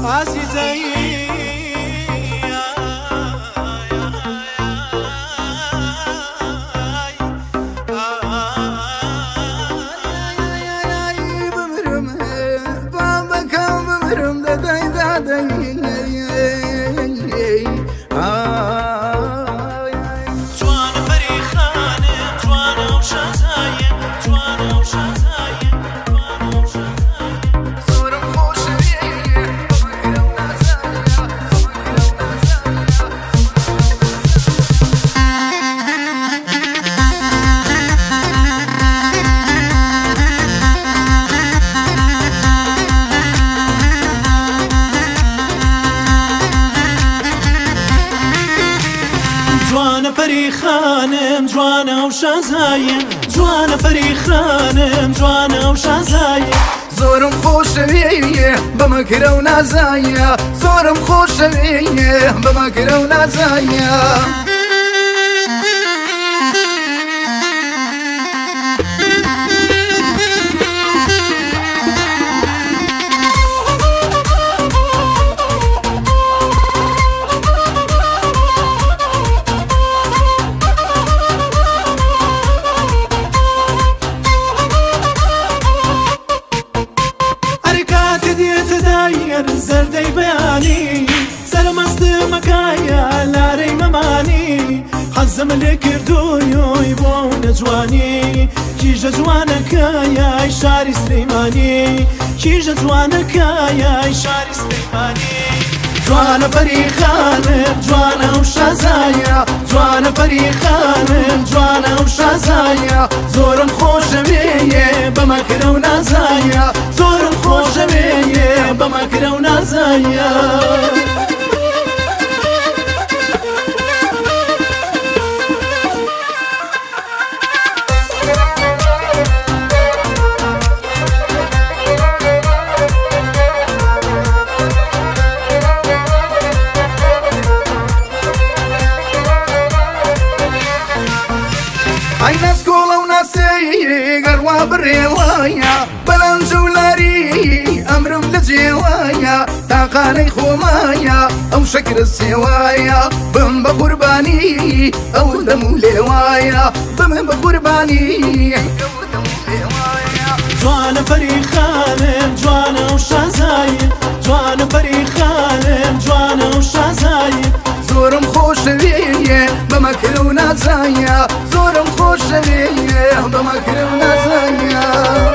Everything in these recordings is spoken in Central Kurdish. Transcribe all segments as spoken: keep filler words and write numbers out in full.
عزيزي جوانە پەریخانم جوانە و شازایە جوانە پەریخانم جوانە و شازایە زۆرم خۆشەوێیە بەمەکرە و نازایە زۆرم خۆشەوێیە بەمەکرە و نازایە زەردەی بەیانی سەرمەستمەکایە لارەی مەمانی حەزم لێ کردووی بۆ نەجوانی کیژە جوانەکایای شاری سلەیمانی کیژە جوانەکایای شاری سلەیمانی جوانە پەریخانم جوانە و شازایە جوانە پەریخانم جوانە و شازایە زۆرم خۆشەوێیە بەمەکرە و نازایە زۆرم خۆشەوێیە بەمەکرە و نازایە ئای ناسکۆڵە و ناسەی گەڕوا بڕێوایە بەلەنج و لاری ئەمرم لە جێوایە تاقانەی خۆمایە ئەو شەکرە سێوایە بم بە قوربانی ئەو دەم و لێوایە بمە بە قوربانی ئەو دەم و لێوایە جوانە پەریخانم جوانە و شازایە جوانە پەریخانم جوانە و شازایە زۆرم خۆشەوێیە بەمەکرە و نازایە زۆرم خۆشەوێیە بەمەکرە و نازایە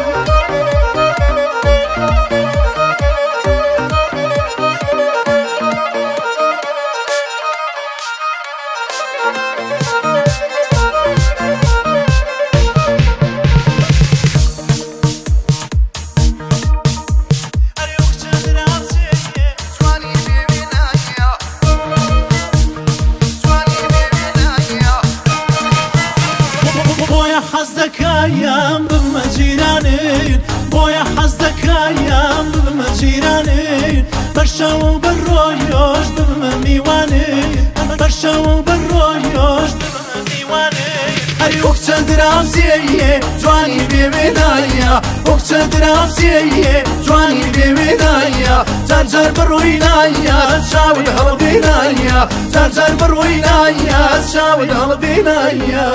حەز دەکایم ببمە جیرانت بۆیە حەز دەکایم ببمە جیرانت بەرشەو و بەڕۆیۆش ببمە میوانت بەرشەو و بەڕۆیۆش ببمە میوانت هەری وەکچە دراوزێیە جوانی بێوێنایە وەکچە دراوزێیە جوانی بێوێنایە جارجار بەڕۆی نایە چاوت هەڵبێنایە جارجار بەڕۆی نایە چاوت هەڵبێنایە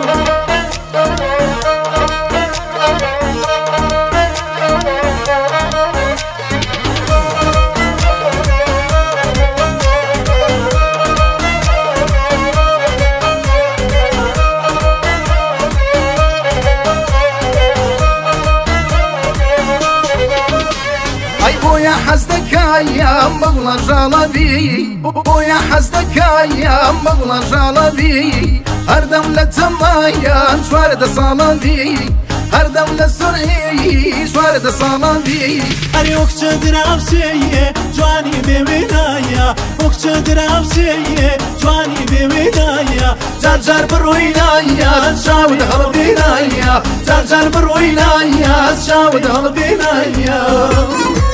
بۆیە حەز دەکایم بەگوڵە ژاڵەبی بۆیە حەز دەکایم بەگوڵە ژاڵەبی هەردەم لە تەمایان چواردە ساڵەبی هەردەم لە سڕعی چواردە ساڵەبی هەری وەکچە دراوسێیە جوانی بێوێنایە وەکچە دراوسێیە جوانی بێوێنایە جارجار بڕۆی نایە چاوت هەڵبێنایە جارجار بڕۆی نایە چاوت هەڵبێنایە